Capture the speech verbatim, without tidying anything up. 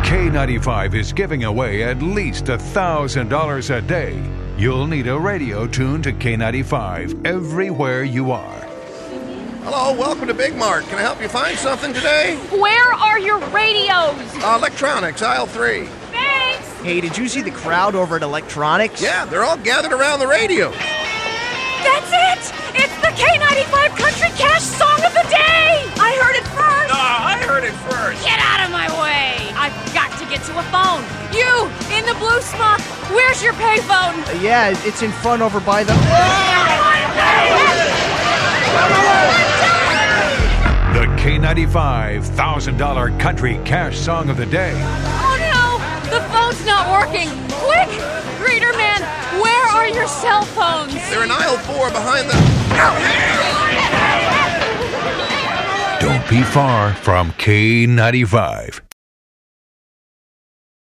K ninety-five is giving away at least one thousand dollars a day. You'll need a radio tuned to K ninety-five everywhere you are. Hello, welcome to Big Mart. Can I help you find something today? Where are your radios? Uh, electronics, aisle three. Thanks! Hey, did you see the crowd over at Electronics? Yeah, they're all gathered around the radio. That's it! It's the K ninety-five Country Cash Song of the Day! I heard it first! Uh, I heard it first! Get out of my way! I've got to get to a phone. You, in the blue smock, where's your payphone? Uh, yeah, it's in front over by the... The K ninety-five one thousand dollars Country Cash Song of the Day. Oh no! The phone's not working! Quick! Greeter man, where are your cell phones? They're in aisle four behind the... Don't be far from K ninety-five.